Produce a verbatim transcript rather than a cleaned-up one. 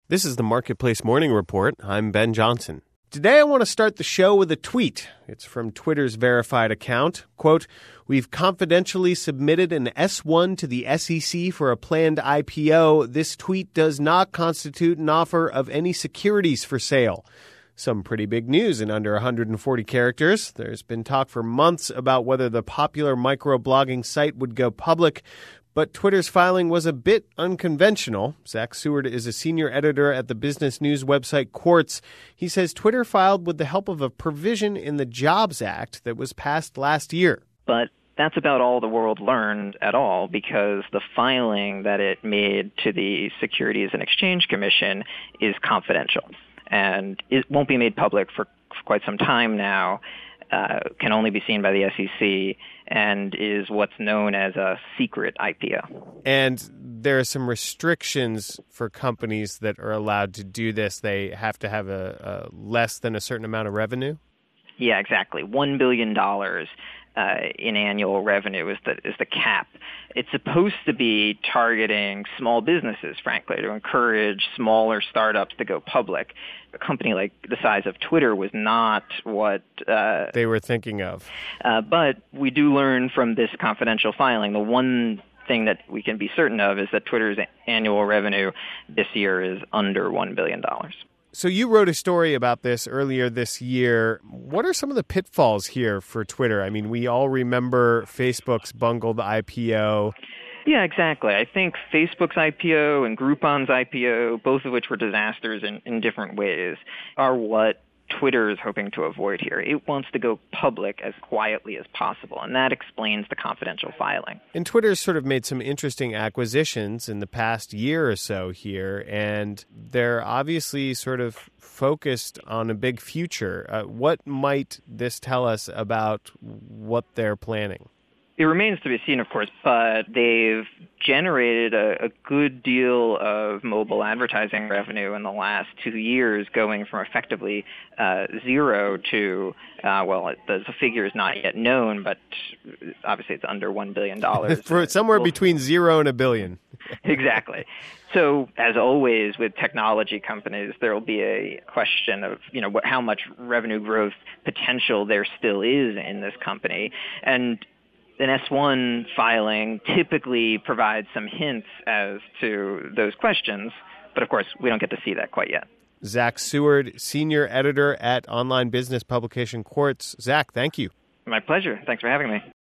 This is the Marketplace Morning Report. I'm Ben Johnson. Today I want to start the show with a tweet. It's from Twitter's verified account. Quote, "We've confidentially submitted an S one to the S E C for a planned I P O. This tweet does not constitute an offer of any securities for sale." Some pretty big news in under one hundred forty characters. There's been talk for months about whether the popular microblogging site would go public, but Twitter's filing was a bit unconventional. Zach Seward is a senior editor at the business news website Quartz. He says Twitter filed with the help of a provision in the Jobs Act that was passed last year. But that's about all the world learned at all, because the filing that it made to the Securities and Exchange Commission is confidential, and it won't be made public for, for quite some time now. Uh, can only be seen by the S E C and is what's known as a secret I P O. And there are some restrictions for companies that are allowed to do this. They have to have a, a less than a certain amount of revenue? Yeah, exactly. One billion dollars uh, in annual revenue is the, is the cap. It's supposed to be targeting small businesses, frankly, to encourage smaller startups to go public. A company like the size of Twitter was not what uh, they were thinking of. Uh, but we do learn from this confidential filing. The one thing that we can be certain of is that Twitter's annual revenue this year is under one billion dollars. So you wrote a story about this earlier this year. What are some of the pitfalls here for Twitter? I mean, we all remember Facebook's bungled I P O. Yeah, exactly. I think Facebook's I P O and Groupon's I P O, both of which were disasters in, in different ways, are what Twitter is hoping to avoid here. It wants to go public as quietly as possible, and that explains the confidential filing. And Twitter's sort of made some interesting acquisitions in the past year or so here, and they're obviously sort of focused on a big future. Uh, what might this tell us about what they're planning? It remains to be seen, of course, but they've generated a, a good deal of mobile advertising revenue in the last two years, going from effectively uh, zero to, uh, well, it, the, the figure is not yet known, but obviously it's under one billion dollars. For somewhere well, between zero and a billion. Exactly. So, as always with technology companies, there will be a question of, you know, what, how much revenue growth potential there still is in this company. And an S one filing typically provides some hints as to those questions, but of course, we don't get to see that quite yet. Zach Seward, senior editor at online business publication Quartz. Zach, thank you. My pleasure. Thanks for having me.